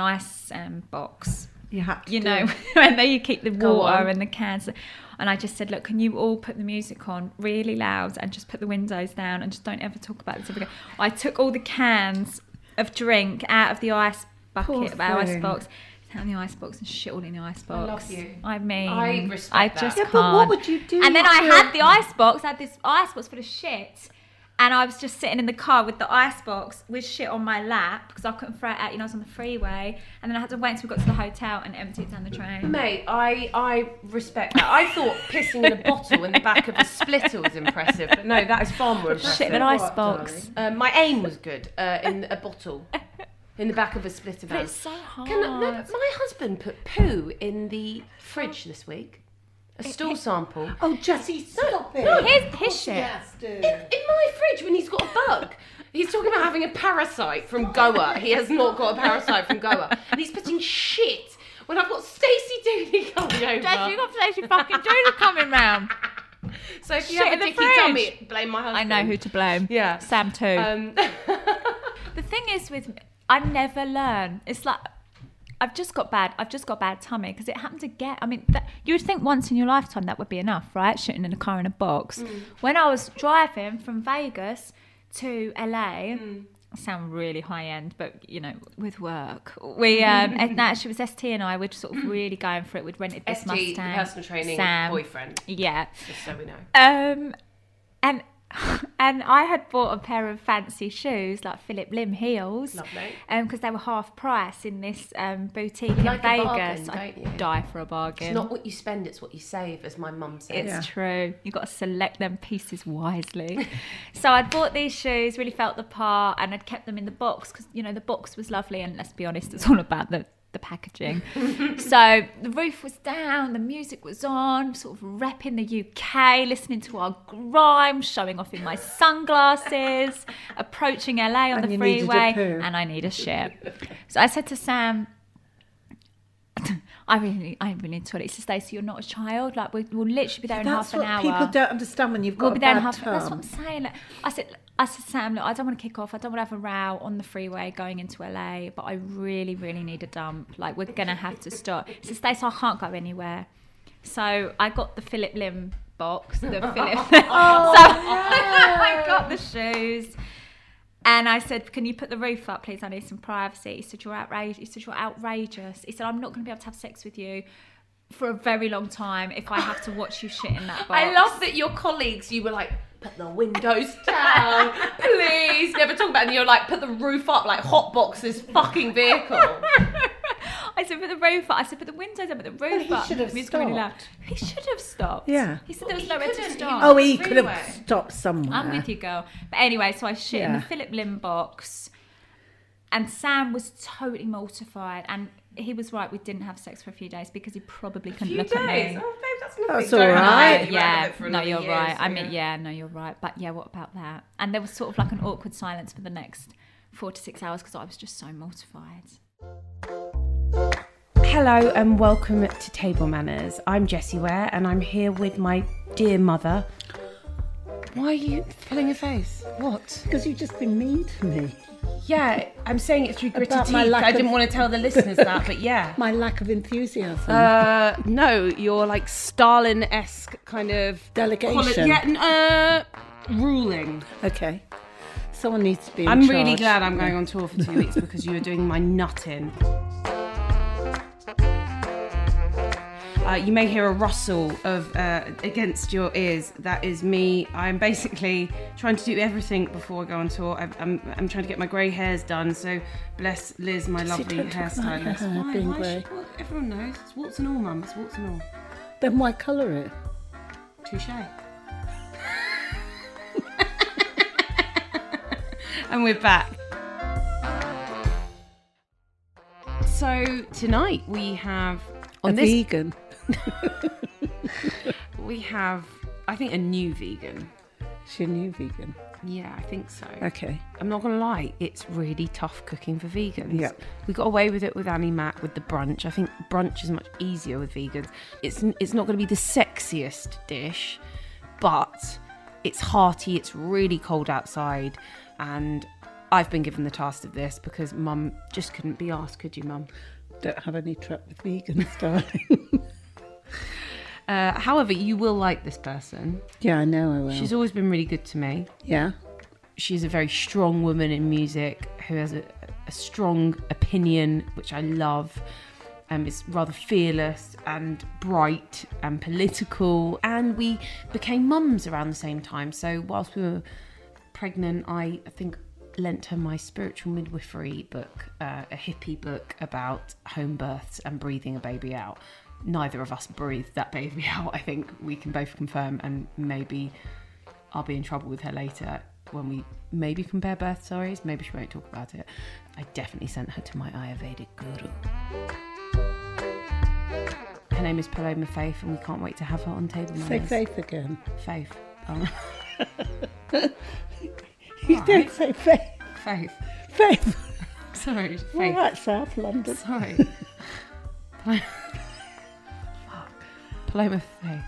box. You have to and there you keep the water and the cans. And I just said, look, can you all put the music on really loud and just put the windows down and just don't ever talk about this ever again. I took all the cans of drink out of the ice bucket, of our ice box, down in the ice box and shit all in the ice box. I love you. I mean, I respect I that. just Yeah, can't. but what would you do? And then I had the ice box. I had this ice box full of shit. And I was just sitting in the car with the ice box with shit on my lap because I couldn't throw it out. I was on the freeway. And then I had to wait until we got to the hotel and empty it down the train. Mate, I respect that. I thought pissing in a bottle in the back of a splitter was impressive, but no, that is far more impressive. Shit in an ice box. My aim was good in a bottle. In the back of a splitter van. But it's so hard. My husband put poo in the fridge this week. A stool sample. Oh, Jessie, stop it. No, his shit. Yes, in my fridge when he's got a bug. He's talking about having a parasite from Goa. He has not got a parasite from Goa. And he's putting shit when I've got Stacey Dooley coming over. Jess, you got Stacey fucking Dooley coming round. So if you Shit have in a the dicky fridge. tummy, blame my husband. I know who to blame. Yeah. Sam too. The thing is with I never learn. It's like I've just got bad tummy because it happened again. I mean, you would think once in your lifetime that would be enough, right? Shitting in a car in a box. When I was driving from Vegas to LA, I sound really high end, but with work, we and actually it was ST and I. We'd sort of really going for it. We'd rented this ST, Mustang. personal training Sam, boyfriend. Yeah. Just so we know. And I had bought a pair of fancy shoes, like Philip Lim heels, Lovely. Because they were half price in this boutique in like a Vegas. bargain, I don't you? die for a bargain. It's not what you spend, it's what you save, as my mum says. It's true. You've got to select them pieces wisely. So I'd bought these shoes, really felt the part, and I'd kept them in the box because, the box was lovely. And let's be honest, it's all about the packaging. So the roof was down, the music was on, sort of repping the UK, listening to our grime, showing off in my sunglasses, approaching LA on the freeway, and I need a shit. So I said to Sam, I really need toilet. He said, Stacey, you're not a child. Like we'll literally be there in half an hour. That's what people don't understand when you've got We'll be there in a bad half. tum. That's what I'm saying. Like, I said, Sam, look, I don't want to kick off. I don't want to have a row on the freeway going into LA, but I really, really need a dump. Like we're gonna have to stop. He said, Stacey, I can't go anywhere. So I got the Philip Lim box. So I got the shoes. And I said, can you put the roof up, please? I need some privacy. He said, you're outrageous. He said, you're outrageous. He said, I'm not going to be able to have sex with you for a very long time if I have to watch you shit in that box. I love that your colleagues, you were like, put the windows down, please. Never talk about it. And you're like, put the roof up, like hotbox this fucking vehicle. I said, put the roof up. I said, put the windows up, put the roof up. He should have Music really loud. stopped. He should have stopped. Yeah. He said there was nowhere to stop. Oh, he could have stopped somewhere. I'm with you, girl. But anyway, so I shit in the Yeah. Philip Lim box. And Sam was totally mortified, and he was right. We didn't have sex for a few days because he probably couldn't look at me. Oh, babe, that's nothing. That's all right. Yeah, no, you're right. I mean, yeah, no, you're right. But yeah, what about that? And there was sort of like an awkward silence for the next 4 to 6 hours because I was just so mortified. Hello and welcome to Table Manners. I'm Jessie Ware and I'm here with my dear mother. Why are you pulling your face? What? Because you've just been mean to me. Yeah, I'm saying it through gritty About teeth. my lack I didn't of- want to tell the listeners that, but yeah. My lack of enthusiasm. No, you're like Stalin-esque kind of... Delegation. Ruling. Okay. Someone needs to be in I'm charge. really glad I'm going on tour for 2 weeks because you were doing my nutting. You may hear a rustle of against your ears. That is me. I'm basically trying to do everything before I go on tour. I'm trying to get my grey hairs done. So bless Liz, my lovely don't talk about hairstylist. her hair being grey. Well, everyone knows. It's warts and all, mum. It's warts and all. Then why colour it? Touche. And we're back. So tonight we have A vegan. we have, I think, a new vegan. She a new vegan? Yeah, I think so. Okay. I'm not going to lie, it's really tough cooking for vegans. Yep. We got away with it with Annie Mac with the brunch. I think brunch is much easier with vegans. It's not going to be the sexiest dish, but it's hearty, it's really cold outside, and I've been given the task of this because Mum just couldn't be asked, could you, Mum? Don't have any truck with vegans, darling. However, you will like this person. Yeah, I know I will. She's always been really good to me. Yeah. She's a very strong woman in music who has a strong opinion, which I love. It's rather fearless and bright and political. And we became mums around the same time. So whilst we were pregnant, I think lent her my spiritual midwifery book, a hippie book about home births and breathing a baby out. Neither of us breathed that baby out, I think we can both confirm, and maybe I'll be in trouble with her later when we maybe compare birth stories. Maybe she won't talk about it. I definitely sent her to my Ayurvedic guru. Her name is Paloma Faith, and we can't wait to have her on Table Manners. Say Faith again. Faith. You don't say Faith. Faith. Faith. Sorry, Faith. Well, that's South London. Sorry. Paloma Faith.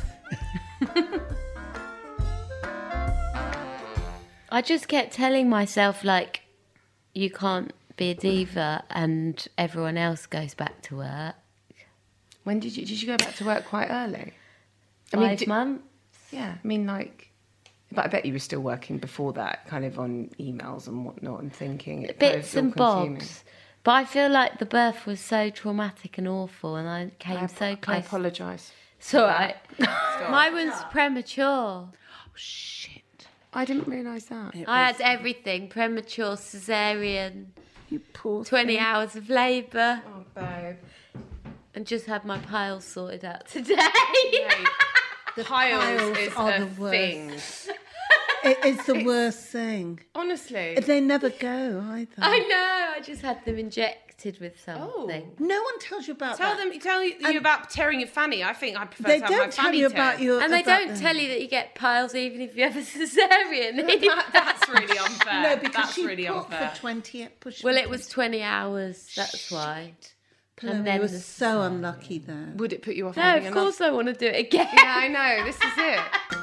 I just kept telling myself, like, you can't be a diva and everyone else goes back to work. When did you go back to work quite early? 5 months. Yeah, I mean, like, but I bet you were still working before that, kind of on emails and whatnot, and thinking it Bits and consuming. bobs. But I feel like the birth was so traumatic and awful, and I came so close. I apologise. So mine was premature. Oh, shit. I didn't realise that. I had everything: premature, cesarean, you poor 20 thing. hours of labour. Oh, babe. And just had my piles sorted out today. The piles is are a the worst. thing. It's the worst thing. Honestly. They never go either. I know. I just had them injected with something. No one tells you about Tell that. you about tearing your fanny. I think I prefer They to have my don't tell fanny you tear. about your. And they about don't them. tell you that you get piles even if you have a cesarean. That's really unfair. No, because That's she really put unfair. for 20. Well, it was 20 hours. That's why. Paloma, and then you were the so unlucky there. Would it put you off? No, having of course I want to do it again. Yeah, I know. This is it.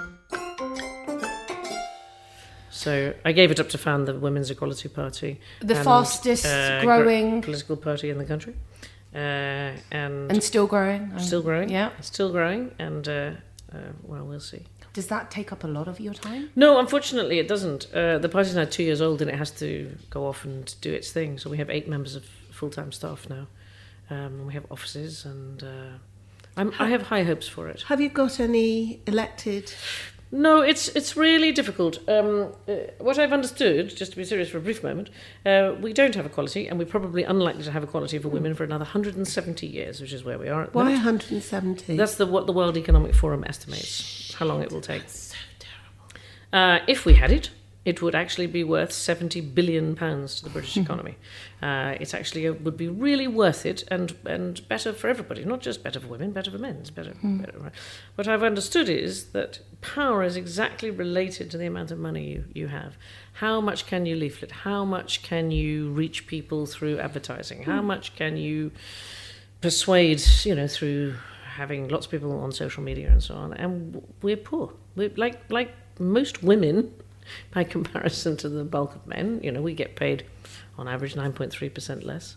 So I gave it up to found the Women's Equality Party, The fastest growing political party in the country, and still growing. Still growing. Yeah, still growing, and well, we'll see. Does that take up a lot of your time? No, unfortunately, it doesn't. The party's now 2 years old, and it has to go off and do its thing. So we have 8 members of full-time staff now, and we have offices, and I have high hopes for it. Have you got any elected? No, it's really difficult. What I've understood, just to be serious for a brief moment, we don't have equality, and we're probably unlikely to have equality for women for another 170 years, which is where we are at the Why minute. 170? That's what the World Economic Forum estimates, how long it will take. So terrible. If we had it, it would actually be worth £70 billion to the British economy. It actually would be really worth it and better for everybody, not just better for women, better for men. It's better. What I've understood is that power is exactly related to the amount of money you have. How much can you leaflet? How much can you reach people through advertising? How much can you persuade, through having lots of people on social media and so on? And we're poor. We're like most women, by comparison to the bulk of men. We get paid on average 9.3% less.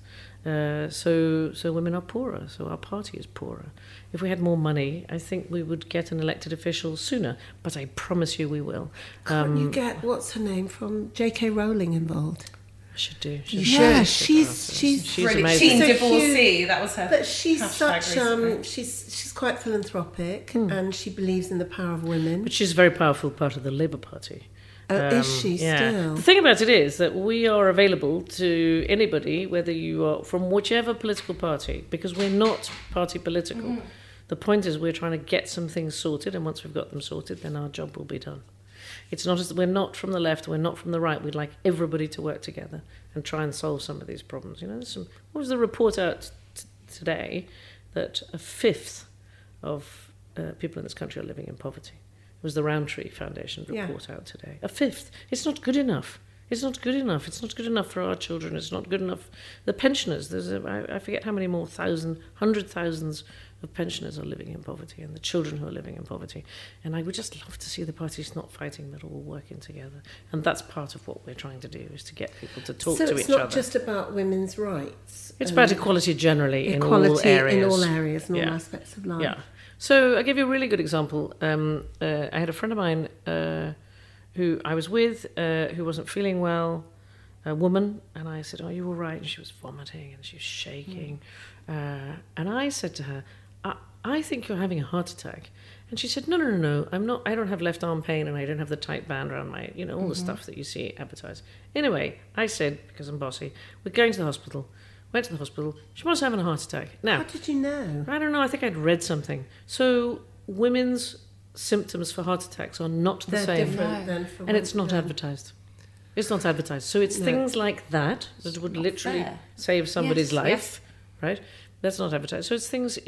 So women are poorer, so our party is poorer. If we had more money, I think we would get an elected official sooner, but I promise you we will. Can't you get, what's her name, from J.K. Rowling involved? I should do. She's amazing. She's divorcee, that was her. But she's she's quite philanthropic and she believes in the power of women. But she's a very powerful part of the Labour Party. Is she still? The thing about it is that we are available to anybody, whether you are from whichever political party, because we're not party political. Mm-hmm. The point is we're trying to get some things sorted, and once we've got them sorted, then our job will be done. It's not as we're not from the left, we're not from the right. We'd like everybody to work together and try and solve some of these problems. What was the report out today that a fifth of people in this country are living in poverty? It was the Roundtree Foundation report out today. A fifth. It's not good enough. It's not good enough. It's not good enough for our children. It's not good enough. The pensioners, I forget how many more hundred thousands of pensioners are living in poverty, and the children who are living in poverty. And I would just love to see the parties not fighting, but all working together. And that's part of what we're trying to do, is to get people to talk to each other. So it's not just about women's rights. It's about equality generally in all areas. Equality in all areas and all aspects of life. Yeah. So I'll give you a really good example. I had a friend of mine who I was with who wasn't feeling well, a woman, and I said, "Are you all right?" And she was vomiting and she was shaking. And I said to her, I think you're having a heart attack. And she said, no, I'm not. I don't have left arm pain and I don't have the tight band around my, all the stuff that you see advertised. Anyway, I said, because I'm bossy, we're going to the hospital. Went to the hospital. She was having a heart attack. Now, how did you know? I don't know. I think I'd read something. So women's symptoms for heart attacks are not the same. Different than for and it's not advertised. It's not advertised. So it's things like that would literally save somebody's life, right? That's not advertised. So it's things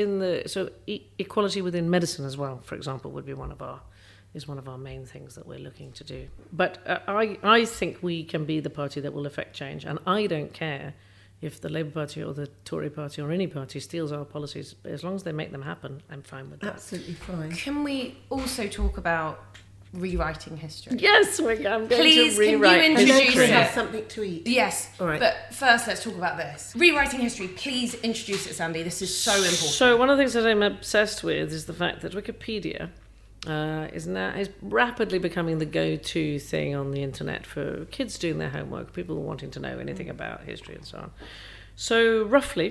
equality within medicine as well, for example, would be one of our main things that we're looking to do. But I think we can be the party that will affect change, and I don't care if the Labour Party or the Tory Party or any party steals our policies. As long as they make them happen, I'm fine with that. Absolutely fine. Can we also talk about rewriting history? Yes, I'm going to rewrite history. Please, can you introduce us something to eat? Yes. All right. But first, let's talk about this. Rewriting history. Please introduce it, Sandy. This is so important. So one of the things that I'm obsessed with is the fact that Wikipedia is rapidly becoming the go-to thing on the internet for kids doing their homework, people wanting to know anything about history and so on. So roughly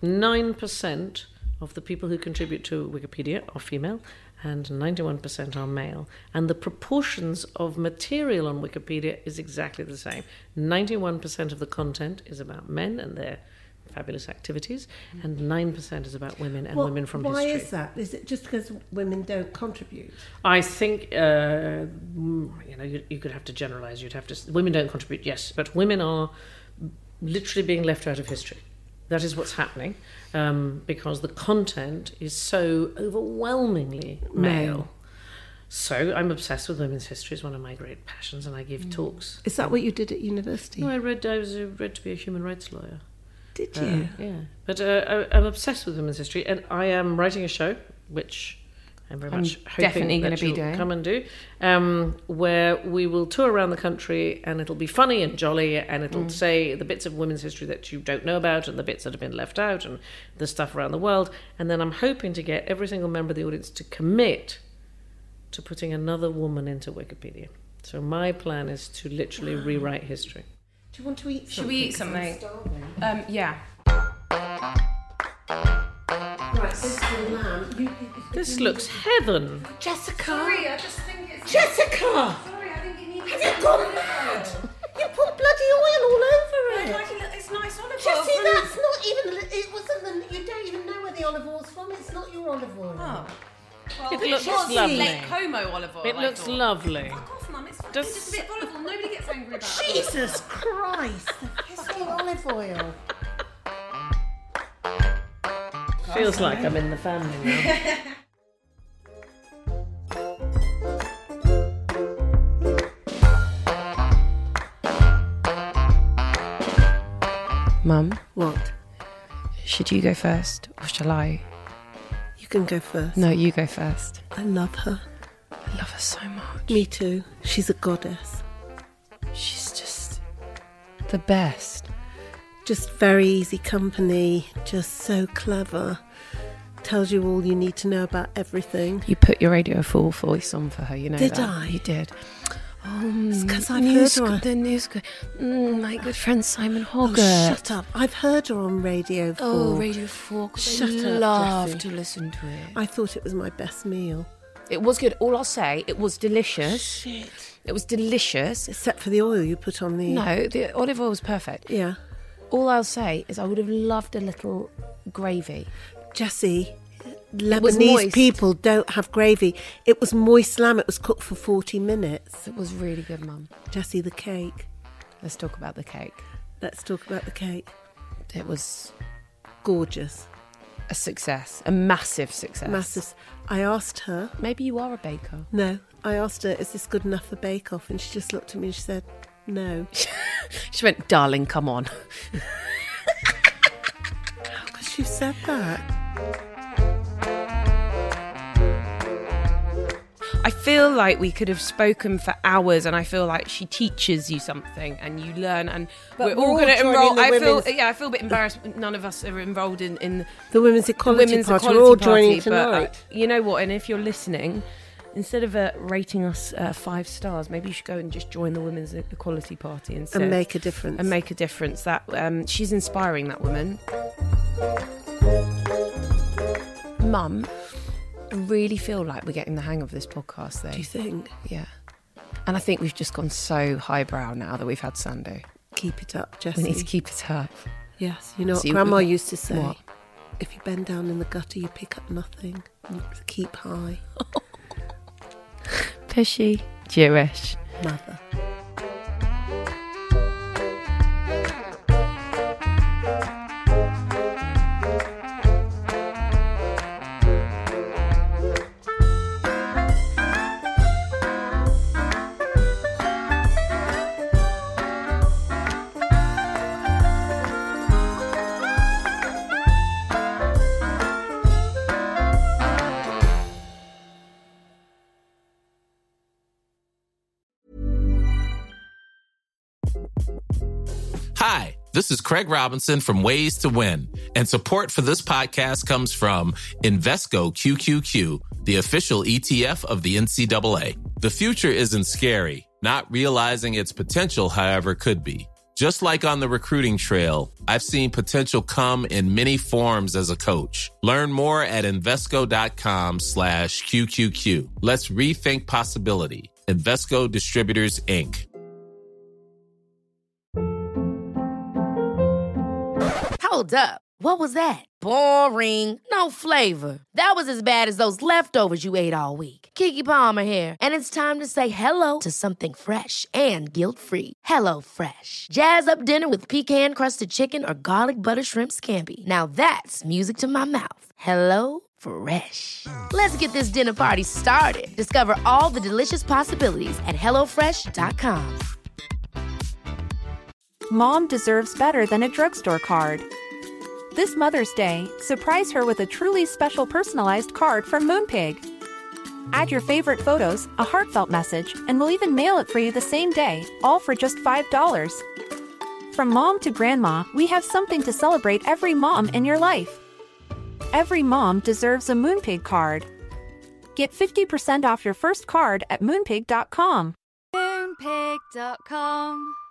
9% of the people who contribute to Wikipedia are female, and 91% are male. And the proportions of material on Wikipedia is exactly the same. 91% of the content is about men and their fabulous activities, and 9% is about women and women from history. Why is that? Is it just because women don't contribute? I think, you could have to generalise. Women don't contribute, yes, but women are literally being left out of history. That is what's happening, because the content is so overwhelmingly male. So I'm obsessed with women's history. It's one of my great passions, and I give talks. Is that what you did at university? No, I was read to be a human rights lawyer. Did you? Yeah. But I'm obsessed with women's history, and I am writing a show, which I'm very much hoping that you'll come and do, where we will tour around the country, and it'll be funny and jolly, and it'll say the bits of women's history that you don't know about, and the bits that have been left out, and the stuff around the world. And then I'm hoping to get every single member of the audience to commit to putting another woman into Wikipedia. So my plan is to literally rewrite history. Do you want to eat something? Should we eat something? Yeah. Right, this is the lamb. This looks heaven. Jessica! Sorry, I just think it's... Jessica! Sorry, I think you need... Have you gone mad? You put bloody oil all over it. It's nice olive oil. Jessie, that's not even... It wasn't you don't even know where the olive oil's from. It's not your olive oil. Oh. Well, it looks lovely. Lake Como olive oil. It looks lovely. Fuck off, Mum. It's just a bit of olive oil. Nobody gets angry about Jesus Christ, the fucking olive oil. Feels like I'm in the family now. Mum? What? Should you go first, or shall I? You can go first. No, you go first. I love her. I love her so much. Me too. She's a goddess. She's just the best. Just very easy company. Just so clever. Tells you all you need to know about everything. You put your Radio 4 voice on for her, you know Did that? I? You did. It's because I've heard her on... The news... my good friend Simon Hoggart. Oh, shut up. I've heard her on Radio 4. Oh, Radio 4. Shut I up, love Jessie. to listen to it. I thought it was my best meal. It was good. All I'll say, it was delicious. Shit. It was delicious. Except for the oil you put on the... No, the olive oil was perfect. Yeah. All I'll say is I would have loved a little gravy. Jessie... was Lebanese moist. people don't have gravy. It was moist lamb. It was cooked for 40 minutes. It was really good, Mum. Jessie, the cake. Let's talk about the cake. Let's talk about the cake. It was gorgeous. A success. A massive success. Massive. I asked her... Maybe you are a baker. No. I asked her, is this good enough for Bake Off? And she just looked at me and she said, no. She went, darling, come on. How could she have said that? I feel like we could have spoken for hours, and I feel like she teaches you something, and you learn, and But we're all we're going to all enroll. joining the I feel a bit embarrassed. None of us are enrolled in the Women's Equality Women's Party. Equality We're all Party, joining but, tonight. you know what? And if you're listening, instead of rating us 5 stars, maybe you should go and just join the Women's Equality Party instead And make a difference. And make a difference. That she's inspiring, that woman. Mum, I really feel like we're getting the hang of this podcast, though. Do you think? Yeah. And I think we've just gone so highbrow now that we've had Sandy. Keep it up, Jessie. We need to keep it up. Yes, you know what See, Grandma used to say? What? If you bend down in the gutter, you pick up nothing. Keep high. Pushy, Jewish. Mother. Hi, this is Craig Robinson from Ways to Win, and support for this podcast comes from Invesco QQQ, the official ETF of the NCAA. The future isn't scary. Not realizing its potential, however, could be. Just like on the recruiting trail, I've seen potential come in many forms as a coach. Learn more at Invesco.com/QQQ. Let's rethink possibility. Invesco Distributors, Inc. Hold up. What was that? Boring. No flavor. That was as bad as those leftovers you ate all week. Keke Palmer here, and it's time to say hello to something fresh and guilt-free. Hello Fresh. Jazz up dinner with pecan-crusted chicken or garlic butter shrimp scampi. Now that's music to my mouth. Hello Fresh. Let's get this dinner party started. Discover all the delicious possibilities at HelloFresh.com. Mom deserves better than a drugstore card. This Mother's Day, surprise her with a truly special personalized card from Moonpig. Add your favorite photos, a heartfelt message, and we'll even mail it for you the same day, all for just $5. From mom to grandma, we have something to celebrate every mom in your life. Every mom deserves a Moonpig card. Get 50% off your first card at Moonpig.com. Moonpig.com